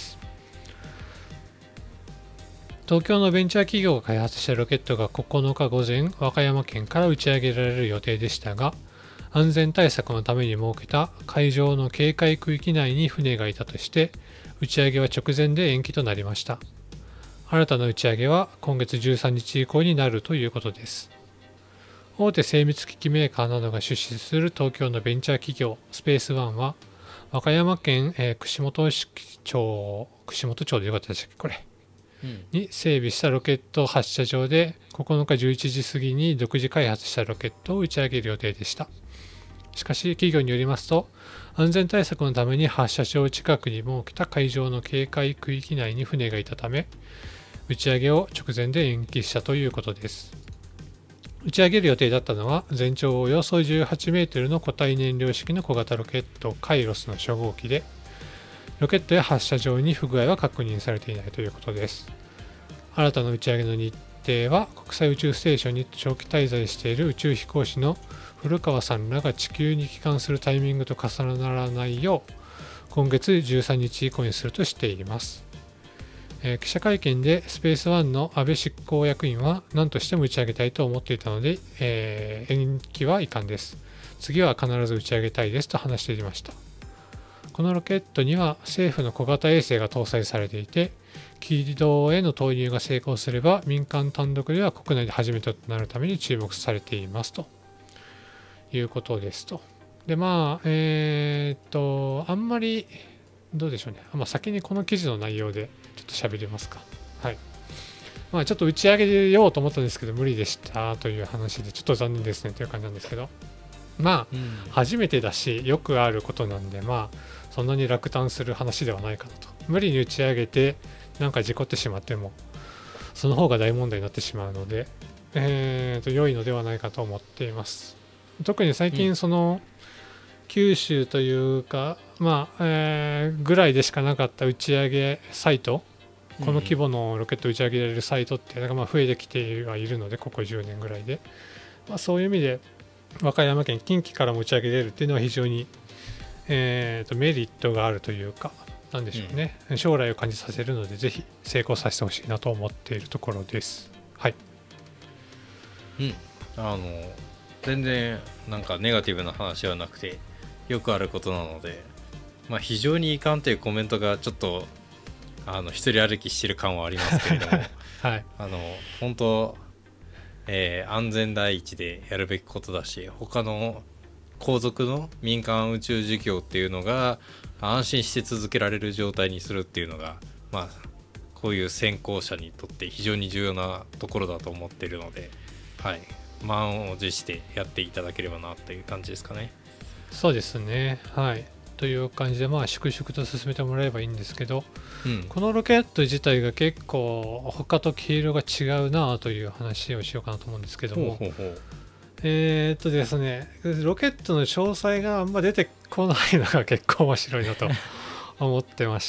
東京のベンチャー企業が開発したロケットがここのか午前和歌山県から打ち上げられる予定でしたが安全対策のために設けた海上の警戒区域内に船がいたとして打ち上げは直前で延期となりました。新たな打ち上げは今月じゅうさんにち以降になるということです。大手精密機器メーカーなどが出資する東京のベンチャー企業スペースワンは和歌山県、えー、串本町串本町でよかったでしたっけこれ、うん、に整備したロケット発射場でここのかじゅういちじ過ぎに独自開発したロケットを打ち上げる予定でした。しかし企業によりますと安全対策のために発射場近くに設けた海上の警戒区域内に船がいたため打ち上げを直前で延期したということです。打ち上げる予定だったのは全長およそじゅうはちメートルの固体燃料式の小型ロケットカイロスの初号機でロケットや発射場に不具合は確認されていないということです。新たな打ち上げの日程は国際宇宙ステーションに長期滞在している宇宙飛行士の古川さんらが地球に帰還するタイミングと重ならないよう今月じゅうさんにち以降にするとしています。えー、記者会見でスペースワンの安倍執行役員は何としても打ち上げたいと思っていたので、えー、延期は遺憾です。次は必ず打ち上げたいですと話していました。このロケットには政府の小型衛星が搭載されていて軌道への投入が成功すれば民間単独では国内で初めてとなるために注目されていますということですと。でまあえー、っとあんまりどうでしょうね、まあ、先にこの記事の内容でちょっと喋りますか。はい。まあちょっと打ち上げようと思ったんですけど無理でしたという話でちょっと残念ですねという感じなんですけど、まあ、うん、初めてだしよくあることなんでまあそんなに落胆する話ではないかなと。無理に打ち上げてなんか事故ってしまってもその方が大問題になってしまうので、えー、と良いのではないかと思っています。特に最近その、うん九州というか、まあえー、ぐらいでしかなかった打ち上げサイト、この規模のロケット打ち上げられるサイトってなんかまあ増えてきてはいるので、ここじゅうねんぐらいで、まあ、そういう意味で和歌山県近畿からも打ち上げれるっていうのは非常に、えー、とメリットがあるというか、なんでしょうね、うん、将来を感じさせるのでぜひ成功させてほしいなと思っているところです。はい。 うん、あの全然なんかネガティブな話はなくてよくあることなので、まあ、非常にいかんというコメントがちょっとあの一人歩きしてる感はありますけれども、 はい、 あの本当、えー、安全第一でやるべきことだし、他の後続の民間宇宙事業っていうのが安心して続けられる状態にするっていうのが、まあ、こういう先行者にとって非常に重要なところだと思っているので、はい、満を持してやっていただければなという感じですかね。 そうですね、はい、という感じでまあ粛々と進めてもらえばいいんですけど、うん、このロケット自体が結構他と毛色が違うなという話をしようかなと思うんですけども、ほうほうほう、えー、っとですねロケットの詳細があんま出てこないのが結構面白いなと思ってまして、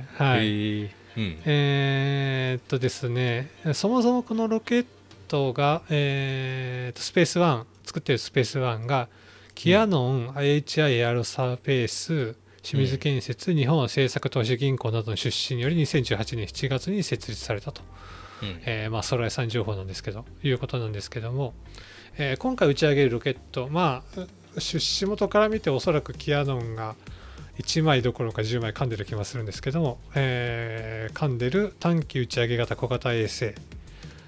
はい、えーうん、えー、っとですねそもそもこのロケットが、えー、っとスペースワン作ってるスペースワンがキヤノン、エイチアイアール サーペース、清水建設、うん、日本政策投資銀行などの出資によりにせんじゅうはちねんしちがつに設立されたと、うんえー、まあ空屋さん情報なんですけどいうことなんですけども、えー、今回打ち上げるロケット、まあ出資元から見ておそらくキヤノンがいちまいどころかじゅうまい噛んでる気がするんですけども、えー、噛んでる短期打ち上げ型小型衛星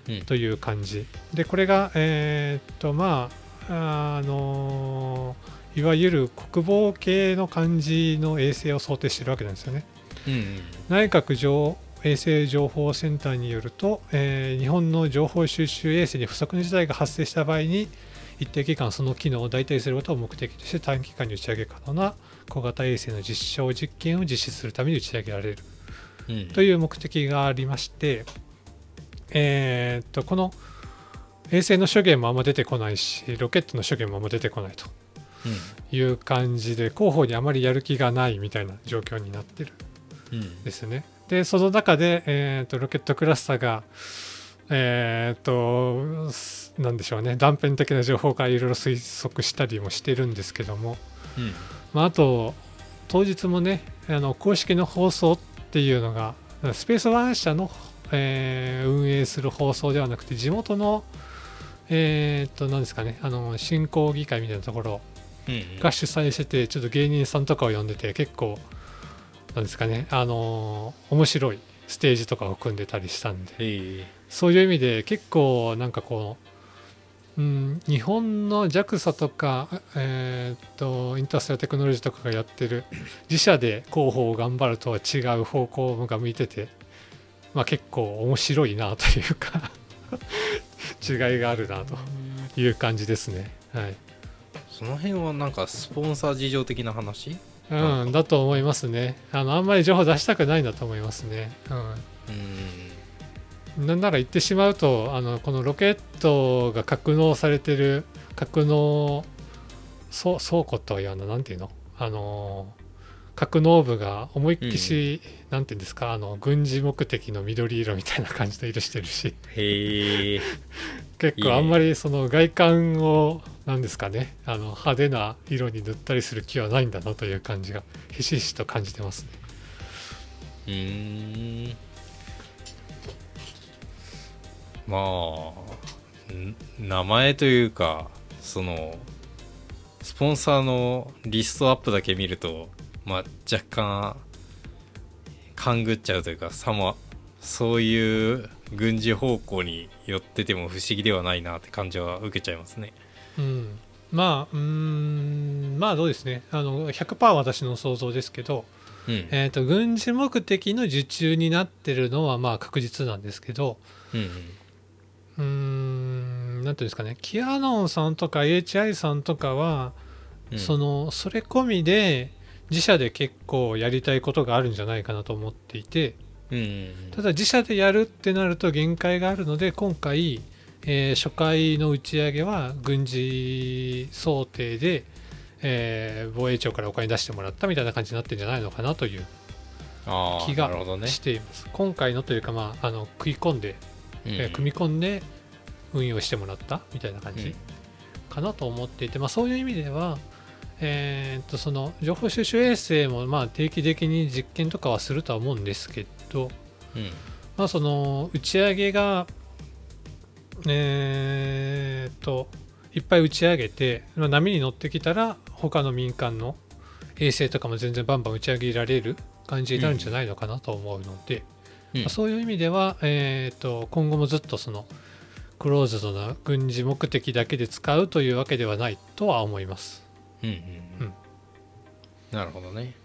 うんという感じで、これがえーっとまああのいわゆる国防系の感じの衛星を想定しているわけなんですよね。 うんうん内閣情衛星情報センターによると、えー日本の情報収集衛星に不測の事態が発生した場合に一定期間その機能を代替することを目的として短期間に打ち上げ可能な小型衛星の実証実験を実施するために打ち上げられるうんという目的がありまして、えーっとこの衛星の諸言もあんま出てこないし、ロケットの諸言もあんま出てこないという感じで、広報にあまりやる気がないみたいな状況になってるうんんですね。でその中で、えーっとロケットクラスターがえーっとなんでしょうね、断片的な情報からいろいろ推測したりもしてるんですけども、 うんまあ、あと当日もね、あの公式の放送っていうのがスペースワン社の、えー運営する放送ではなくて、地元のえーっと何ですかね、あの振興議会みたいなところうんが主催してて、ちょっと芸人さんとかを呼んでて、結構なんですかね、あのー面白いステージとかを組んでたりしたんで、 へえそういう意味で結構なんかこう、うん、日本の ジャクサ とか、えーっとインターステラーテクノロジーとかがやってる自社で広報を頑張るとは違う方向が向いてて、まあ、結構面白いなというか違いがあるなという感じですね。はい、 その辺はなんかスポンサー事情的な話？ うん、だと思いますね。あのあんまり情報出したくないんだと思いますね。うんうんなんなら言ってしまうと、あのこのロケットが格納されてる格納倉倉庫とは言わんな、なんていうの、あの格納部が思いっきし、うん、なんていうんですか、あの軍事目的の緑色みたいな感じの色してるし、 へえ結構あんまりその外観をなんですかね、あの派手な色に塗ったりする気はないんだなという感じがひしひしと感じてますね。 うーんまあん名前というかそのスポンサーのリストアップだけ見ると、まあ、若干勘ぐっちゃうというか、さもそういう軍事方向に寄ってても不思議ではないなって感じは受けちゃいますね。 うん、まあうーんまあどうですね、あの ひゃくパーセント 私の想像ですけど、 うんえー、と軍事目的の受注になってるのはまあ確実なんですけど、 うんうんうーんなんていうんですかね、キヤノンさんとか エイチアイ さんとかは、 うんそのそれ込みで自社で結構やりたいことがあるんじゃないかなと思っていて、 うんうんただ自社でやるってなると限界があるので、今回、えー初回の打ち上げは軍事想定で、えー防衛庁からお金出してもらったみたいな感じになってるんじゃないのかなというああ気がなるほどね。 しています。今回のというか、まあ、あの食い込んで、 うんうんえー組み込んで運用してもらったみたいな感じかなと思っていて、まあ、そういう意味では、えーっとその情報収集衛星もまあ定期的に実験とかはするとは思うんですけど、 うんまあ、その打ち上げが、えーっといっぱい打ち上げて、まあ波に乗ってきたら他の民間の衛星とかも全然バンバン打ち上げられる感じになるんじゃないのかなと思うので、 うんまあそういう意味では、えーっと今後もずっとそのクローズドな軍事目的だけで使うというわけではないとは思います。 うんうんううんんなるほどね。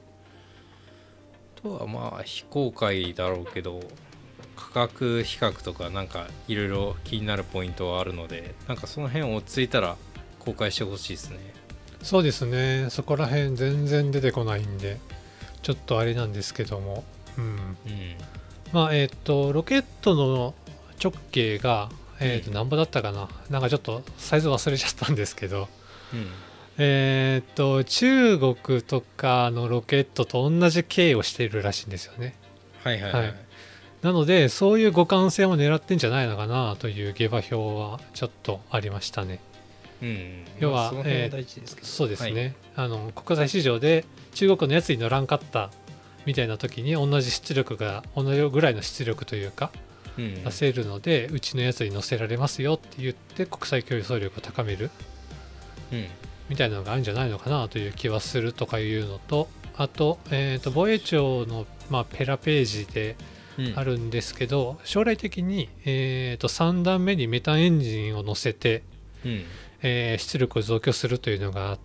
あとはまあ非公開だろうけど価格比較とかなんかいろいろ気になるポイントはあるので、なんかその辺落ち着いたら公開してほしいですね。 そうですね、そこら辺全然出てこないんでちょっとあれなんですけども、うん、 うんまあえっ、とロケットの直径がえっ、とうん何ぼだったかな、なんかちょっとサイズ忘れちゃったんですけど、 うんえっ、と中国とかのロケットと同じ径をしているらしいんですよね。 はいはいはい、 はいなのでそういう互換性を狙ってんじゃないのかなという下馬評はちょっとありましたね。 うん要はまあその辺は大事ですけど、 そうですね、 はいあの国際市場で中国のやつに乗らんかったみたいな時に同じ出力が同じぐらいの出力というかうん出せるので、うちのやつに乗せられますよって言って国際競争力を高めるうんみたいなのがあるんじゃないのかなという気はするとかいうのと、あと,、えーと防衛庁の、まあ、ペラページであるんですけど、うん、将来的に、えー、とさん段目にメタンエンジンを乗せて、うんえー、出力を増強するというのがあって、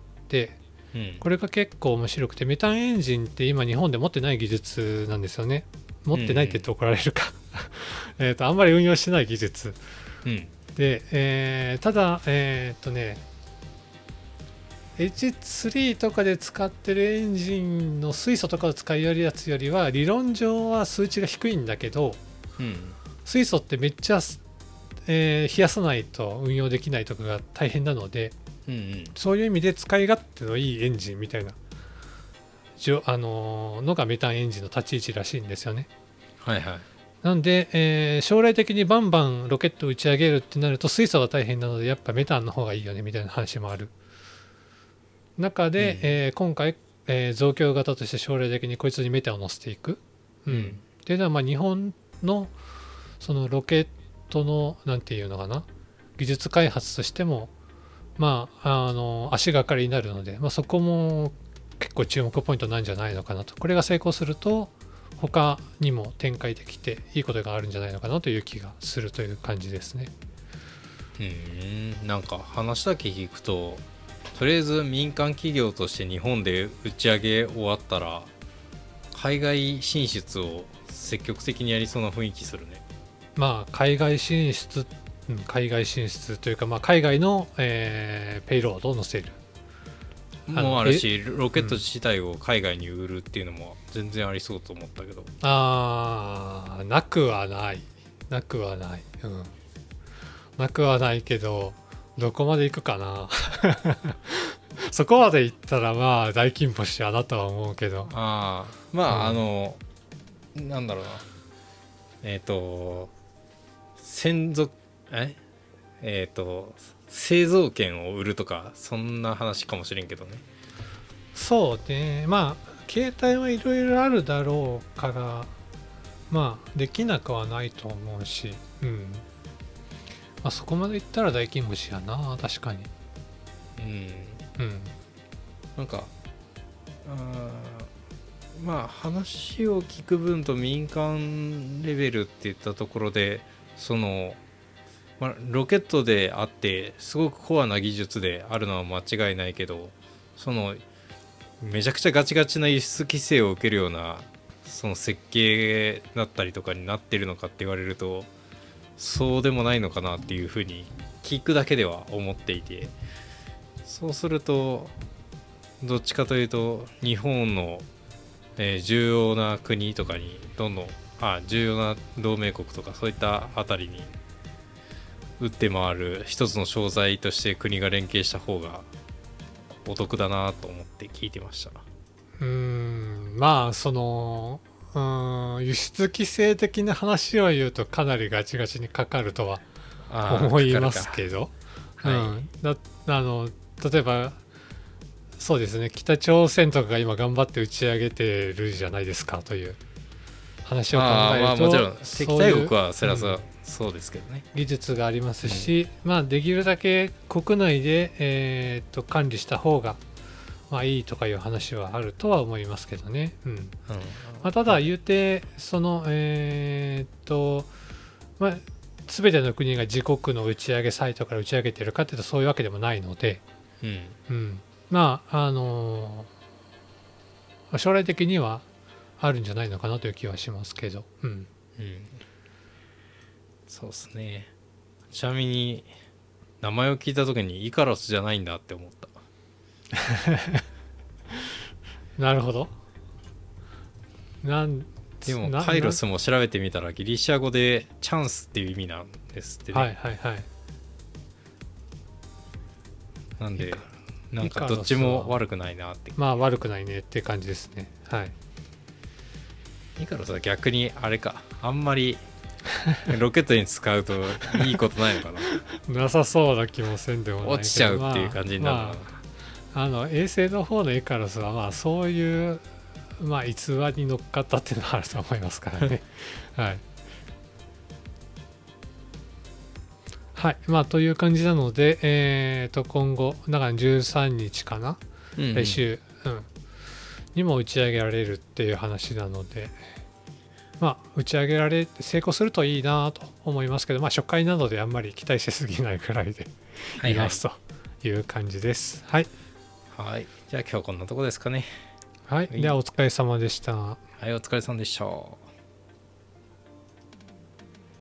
うん、これが結構面白くて、メタンエンジンって今日本で持ってない技術なんですよね。持ってないって言って怒られるか、うん、えーとあんまり運用してない技術、うん、で、えー、ただえっ、ー、とねエイチスリー とかで使ってるエンジンの水素とかを使いやるやつよりは理論上は数値が低いんだけど、うん、水素ってめっちゃ、えー、冷やさないと運用できないとかが大変なので、うんうん、そういう意味で使い勝手のいいエンジンみたいな、あのー、のがメタンエンジンの立ち位置らしいんですよね。 はいはい。 なんで、えー、将来的にバンバンロケットを打ち上げるってなると水素が大変なのでやっぱメタンの方がいいよねみたいな話もある中で、うんえー、今回、えー、増強型として将来的にこいつにメタンを乗せていく、うんうん、っていうのはまあ日本のそのロケットのなんていうのかな技術開発としてもまああの足がかりになるので、まあ、そこも結構注目ポイントなんじゃないのかなと。これが成功すると他にも展開できていいことがあるんじゃないのかなという気がするという感じですね。 うーんなんか話だけ聞くととりあえず民間企業として日本で打ち上げ終わったら海外進出を積極的にやりそうな雰囲気するね。 まあ海外進出、うん、海外進出というか、まあ、海外の、えー、ペイロードを載せるもあるし、ロケット自体を海外に売るっていうのも全然ありそうと思ったけど、うん、 あーなくはないなくはない、うん、なくはないけどどこまで行くかなそこまで行ったらまあ大金星やなとは思うけど、 ああまあ、うん、あのなんだろうなえっ、ー、と専属ええっ、ー、と製造権を売るとかそんな話かもしれんけどね。 そうねまあ携帯はいろいろあるだろうからまあできなくはないと思うし、うんまあ、そこまでいったら大金星やな確かに。 うんうんなんかあまあ話を聞く分と民間レベルって言ったところでその、まあ、ロケットであってすごくコアな技術であるのは間違いないけどそのめちゃくちゃガチガチな輸出規制を受けるようなその設計だったりとかになってるのかって言われるとそうでもないのかなっていうふうに聞くだけでは思っていて、そうするとどっちかというと日本の、えー、重要な国とかにどんどんあ重要な同盟国とかそういったあたりに打って回る一つの商材として国が連携した方がお得だなと思って聞いてました。 うーんまあそのうーん輸出規制的な話を言うとかなりガチガチにかかるとは思いますけど、うん、だあの例えばそうですね北朝鮮とかが今頑張って打ち上げてるじゃないですかという話を考えると、 まあもちろん敵対国はそりゃそう、うん、そうですけどね技術がありますし、うん、まあできるだけ国内で、えー、と管理した方がまあいいとかいう話はあるとは思いますけどね、うんうんまあ、ただ言うてそのえっ、ー、とまあ全ての国が自国の打ち上げサイトから打ち上げてるかというとそういうわけでもないので、うんうん、まああのー、将来的にはあるんじゃないのかなという気はしますけど、うんうん、 そうですね。ちなみに名前を聞いた時にイカロスじゃないんだって思ったなるほど。なんでもカイロスも調べてみたらギリシャ語でチャンスっていう意味なんですってね。 はいはいはい。 なんでなんかどっちも悪くないなって。 まあ悪くないねって感じですね。はい。 イカロスは逆にあれかあんまりロケットに使うといいことないのかななさそうな気もせんでもないけど落ちちゃうっていう感じになるのかな、まあ、あの衛星の方のイカロスはまあそういうまあ逸話に乗っかったっていうのはあると思いますからねはいはいまあという感じなのでえーと今後だからじゅうさんにちかな、うんうん、来週、うん、にも打ち上げられるっていう話なのでまあ、打ち上げられて成功するといいなと思いますけど、まあ、初回なのであんまり期待しすぎないくらいでいますという感じです。はい、 はい、はい、じゃあ今日こんなとこですかね。 はい、ではお疲れ様でした。はい、お疲れ様でした。